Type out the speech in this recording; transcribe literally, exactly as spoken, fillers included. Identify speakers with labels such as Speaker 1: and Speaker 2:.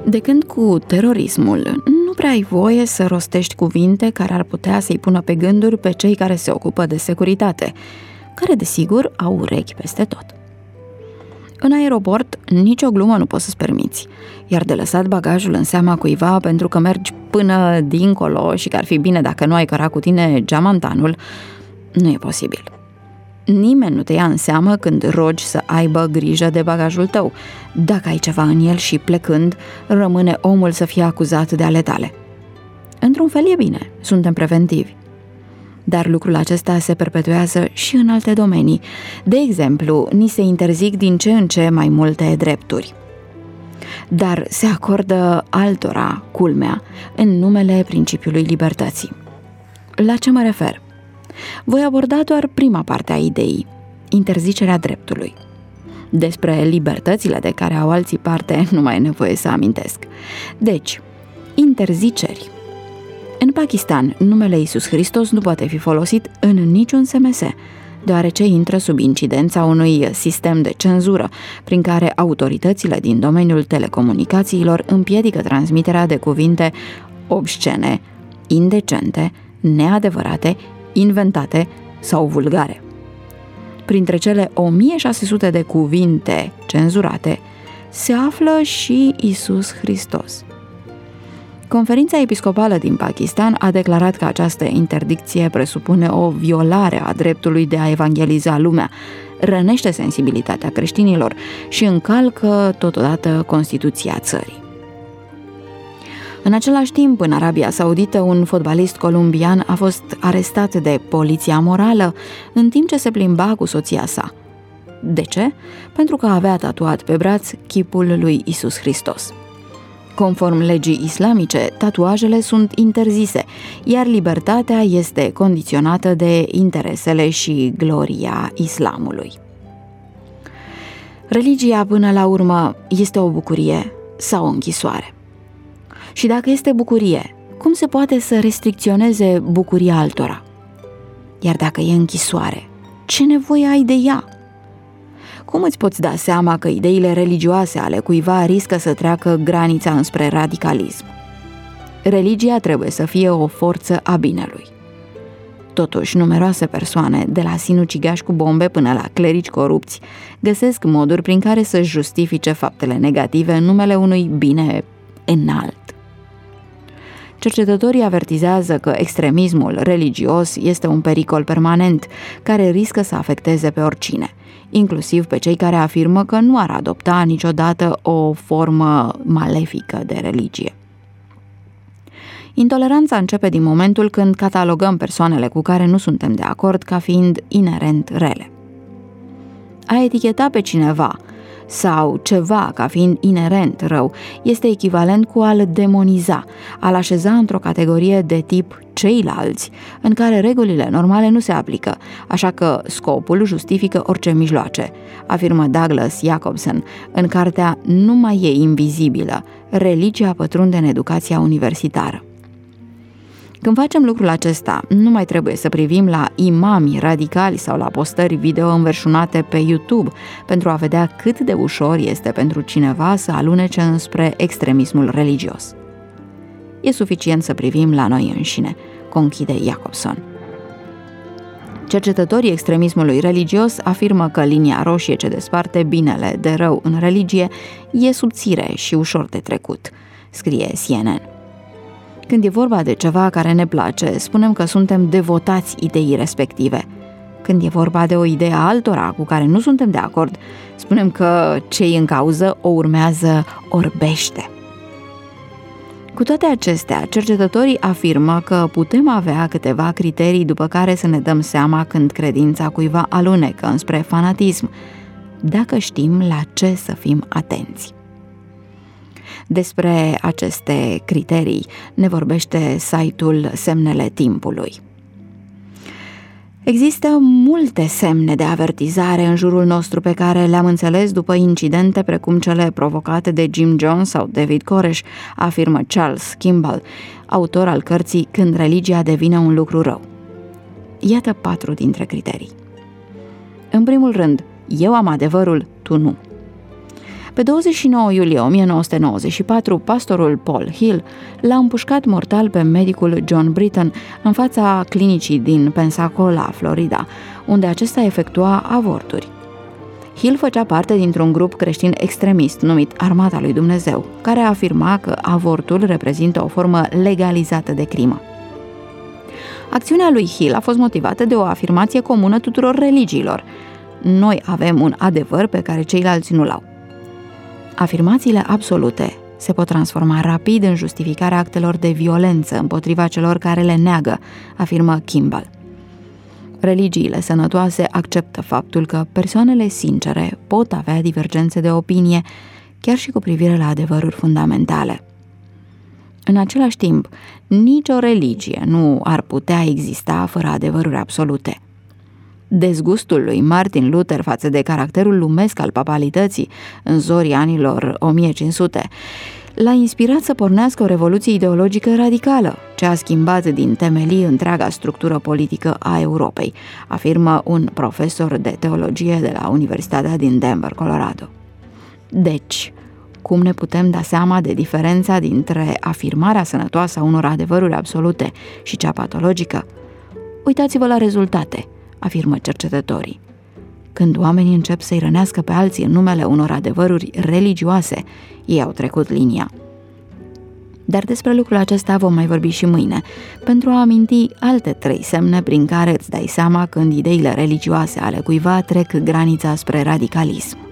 Speaker 1: De când cu terorismul, nu prea ai voie să rostești cuvinte care ar putea să-i pună pe gânduri pe cei care se ocupă de securitate, care, desigur, au urechi peste tot. În aeroport, nicio glumă nu poți să-ți permiți, iar de lăsat bagajul în seama cuiva pentru că mergi până dincolo și că ar fi bine dacă nu ai cărat cu tine geamantanul, nu e posibil. Nimeni nu te ia în seamă când rogi să aibă grijă de bagajul tău. Dacă ai ceva în el și plecând, rămâne omul să fie acuzat de ale tale. Într-un fel e bine, suntem preventivi. Dar lucrul acesta se perpetuează și în alte domenii. De exemplu, ni se interzic din ce în ce mai multe drepturi. Dar se acordă altora, culmea, în numele principiului libertății. La ce mă refer? Voi aborda doar prima parte a ideii, interzicerea dreptului. Despre libertățile de care au alții parte nu mai e nevoie să amintesc. Deci, interziceri. În Pakistan, numele Iisus Hristos nu poate fi folosit în niciun S M S, deoarece intră sub incidența unui sistem de cenzură, prin care autoritățile din domeniul telecomunicațiilor împiedică transmiterea de cuvinte obscene, indecente, neadevărate, inventate sau vulgare. Printre cele o mie șase sute de cuvinte cenzurate se află și Iisus Hristos. Conferința episcopală din Pakistan a declarat că această interdicție presupune o violare a dreptului de a evangeliza lumea, rănește sensibilitatea creștinilor și încalcă totodată Constituția țării. În același timp, în Arabia Saudită, un fotbalist columbian a fost arestat de poliția morală în timp ce se plimba cu soția sa. De ce? Pentru că avea tatuat pe braț chipul lui Iisus Hristos. Conform legii islamice, tatuajele sunt interzise, iar libertatea este condiționată de interesele și gloria islamului. Religia, până la urmă, este o bucurie sau o închisoare? Și dacă este bucurie, cum se poate să restricționeze bucuria altora? Iar dacă e închisoare, ce nevoie ai de ea? Cum îți poți da seama că ideile religioase ale cuiva riscă să treacă granița înspre radicalism? Religia trebuie să fie o forță a binelui. Totuși, numeroase persoane, de la sinucigași cu bombe până la clerici corupți, găsesc moduri prin care să-și justifice faptele negative în numele unui bine înalt. Cercetătorii avertizează că extremismul religios este un pericol permanent care riscă să afecteze pe oricine, inclusiv pe cei care afirmă că nu ar adopta niciodată o formă malefică de religie. Intoleranța începe din momentul când catalogăm persoanele cu care nu suntem de acord ca fiind inerent rele. A eticheta pe cineva sau ceva ca fiind inerent rău este echivalent cu a-l demoniza, a-l așeza într-o categorie de tip ceilalți, în care regulile normale nu se aplică, așa că scopul justifică orice mijloace, afirmă Douglas Jacobson în cartea Nu mai e invizibilă, religia pătrunde în educația universitară. Când facem lucrul acesta, nu mai trebuie să privim la imami radicali sau la postări video înverșunate pe YouTube pentru a vedea cât de ușor este pentru cineva să alunece înspre extremismul religios. E suficient să privim la noi înșine, conchide Jacobson. Cercetătorii extremismului religios afirmă că linia roșie ce desparte binele de rău în religie e subțire și ușor de trecut, scrie C N N. Când e vorba de ceva care ne place, spunem că suntem devotați ideii respective. Când e vorba de o idee a altora cu care nu suntem de acord, spunem că cei în cauză o urmează orbește. Cu toate acestea, cercetătorii afirmă că putem avea câteva criterii după care să ne dăm seama când credința cuiva alunecă înspre fanatism, dacă știm la ce să fim atenți. Despre aceste criterii ne vorbește site-ul Semnele Timpului. Există multe semne de avertizare în jurul nostru pe care le-am înțeles după incidente precum cele provocate de Jim Jones sau David Koresh, afirmă Charles Kimball, autor al cărții Când religia devine un lucru rău. Iată patru dintre criterii. În primul rând, eu am adevărul, tu nu. Pe douăzeci și nouă iulie o mie nouă sute nouăzeci și patru, pastorul Paul Hill l-a împușcat mortal pe medicul John Britton în fața clinicii din Pensacola, Florida, unde acesta efectua avorturi. Hill făcea parte dintr-un grup creștin extremist numit Armata lui Dumnezeu, care afirma că avortul reprezintă o formă legalizată de crimă. Acțiunea lui Hill a fost motivată de o afirmație comună tuturor religiilor: noi avem un adevăr pe care ceilalți nu l-au. Afirmațiile absolute se pot transforma rapid în justificarea actelor de violență împotriva celor care le neagă, afirmă Kimball. Religiile sănătoase acceptă faptul că persoanele sincere pot avea divergențe de opinie, chiar și cu privire la adevăruri fundamentale. În același timp, nicio religie nu ar putea exista fără adevăruri absolute. Dezgustul lui Martin Luther față de caracterul lumesc al papalității în zorii anilor o mie cinci sute l-a inspirat să pornească o revoluție ideologică radicală, ce a schimbat din temelii întreaga structură politică a Europei, afirmă un profesor de teologie de la Universitatea din Denver, Colorado. Deci, cum ne putem da seama de diferența dintre afirmarea sănătoasă a unor adevăruri absolute și cea patologică? Uitați-vă la rezultate, afirmă cercetătorii. Când oamenii încep să-i rănească pe alții în numele unor adevăruri religioase, ei au trecut linia. Dar despre lucrul acesta vom mai vorbi și mâine, pentru a aminti alte trei semne prin care îți dai seama când ideile religioase ale cuiva trec granița spre radicalism.